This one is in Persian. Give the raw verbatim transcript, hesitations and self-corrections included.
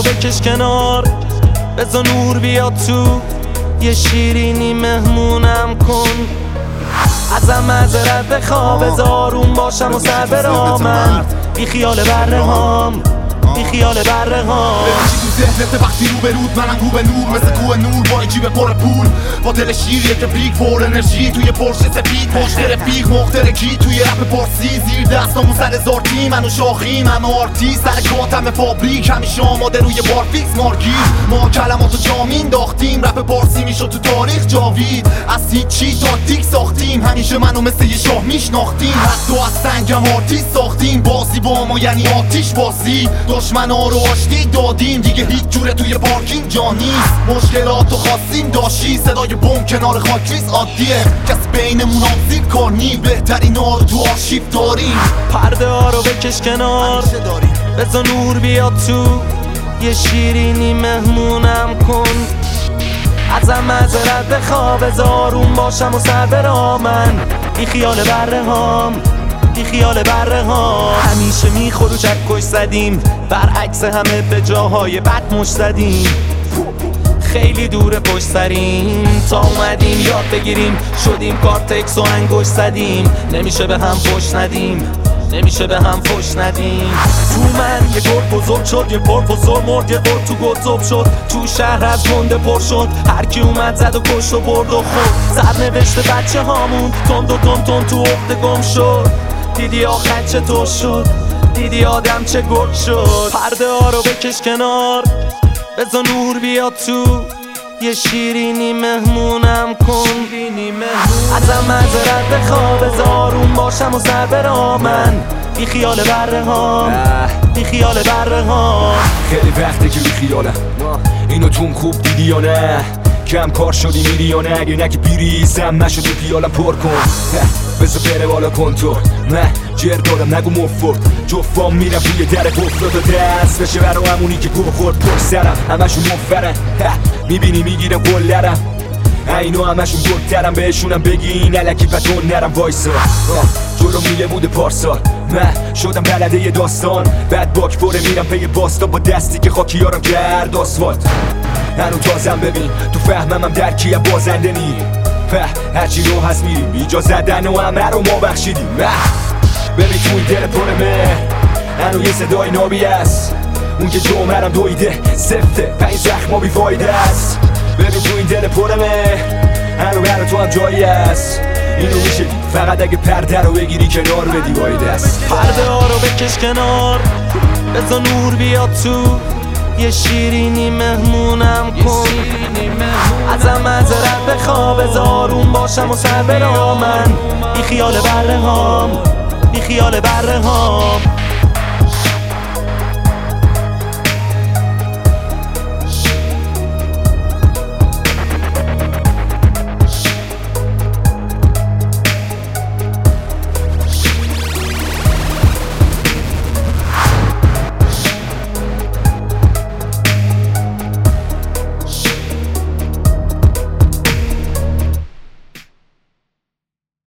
رو بکش کنار، بذار نور بیاد تو، یه شیرینی مهمونم کن. ازم معذرت بخوا، بذار آروم باشم و سر برامن. بی خیال بره هام، بی خیال بره هام. تو ذهنت وقتی رو به رود، منم رو به نور، مثل کوه نور با جیب پر پول، با دل شیریه که پیک پر انرژی، توی پرش سفید پشت رفیق مخترکی، توی رپ پارسی زیر دستامون سر زارتی، منو شاخیم همه آرتی، سر کاتم فابریک همیشه آماده روی بار فیکس مارکی. ما کلماتو جامین داختیم، رپ پارسی میشد تو تاریخ جاوید، از هیچی تاکتیک ساختیم، همیشه منو مثل یه شاه میشناختیم، حتی از سنگم آرتیست ساختیم، بازی با ما یعنی آتیش بازی، دشمنا رو آشتی دادیم، دیگه هیچ جوره توی پارکینگ جا نیست، مشکلاتو خواستیم داشتی، صدای بم کنار خاکریز عادیه، کس بینمون آبزیر کار نی، بهترین ها رو تو آرشیف داریم. پرده ها رو بکش کنار، بذار نور بیاد تو، یه شیرینی مهمونم کن. ازم معذرت بخوا، بذار آروم باشم و سر برامن. بی خیال بره هام، بی خیال بره ها. همیشه میخور و چکش زدیم، برعکس همه به جاهای بد مش زدیم. خیلی دور پشت سریم، تا اومدیم یاد بگیریم، شدیم کارتکس و انگوش زدیم. نمیشه به هم فش ندیم، نمیشه به هم فش ندیم. تو من یه گرد بزرگ شد، یه پروفسور مرد، یه گرد تو گذب شد، تو شهر از گنده پر شد، هر کی اومد زد و کشت و برد و خود. سرنوشت بچه هامون تند و تند تند تو عقده گم شد. دیدی آخر چطور شد، دیدی آدم چه گرد شد. پرده ها رو بکش کنار، بذار نور بیاد تو، یه شیرینی مهمونم کن. ازم معذرت بخوا، بذار آروم باشم و سر برامن. بی خیال بره هام، بی خیال بره هام. خیلی وقته که بی خیالم، اینو توم خوب دیدی یا نه؟ کم کار شدی میری یا نه؟ اگه نگی بیریزم نشد تو پیالم پر کن، بذار بره بالا کنتور، نه جر دارم نگو مفرد، جفام میرم توی در گفتاد و دست بشه برا همونی که گوه خورد پر سرم، همشون مفرن میبینی میگیرم گلرم، اینو همشون گلترم، بهشونم بگین علکی بدون نرم وایسا. جلو میله بوده پارسال، من شدم بلده یه داستان، بعد باک پره میرم پی باستا با دستی که خاکیارم کرد آسفالت. هنو تازم ببین تو فهمم هم درکی هم بازنده نی، هرچی رو هست میریم ایجا زدن و همه رو ما بخشیدیم. ببین تو این دل پر مهر هنو یه صدای نابی است، اون که جمعرم دویده سفته پنج زخما بی فایده است. ببین تو این دل پر مهر هنو برا تو هم جایی است، اینو میشه دید فقط اگه پرده رو بگیری کنار بدی باید است. پرده ها رو بکش کنار، بذار نور بیاد تو، یه شیرینی مهمونم کن. ازم معذرت بخوا، بذار آروم باشم و سر برامن. بی خیال بره هام، بی خیال بره هام.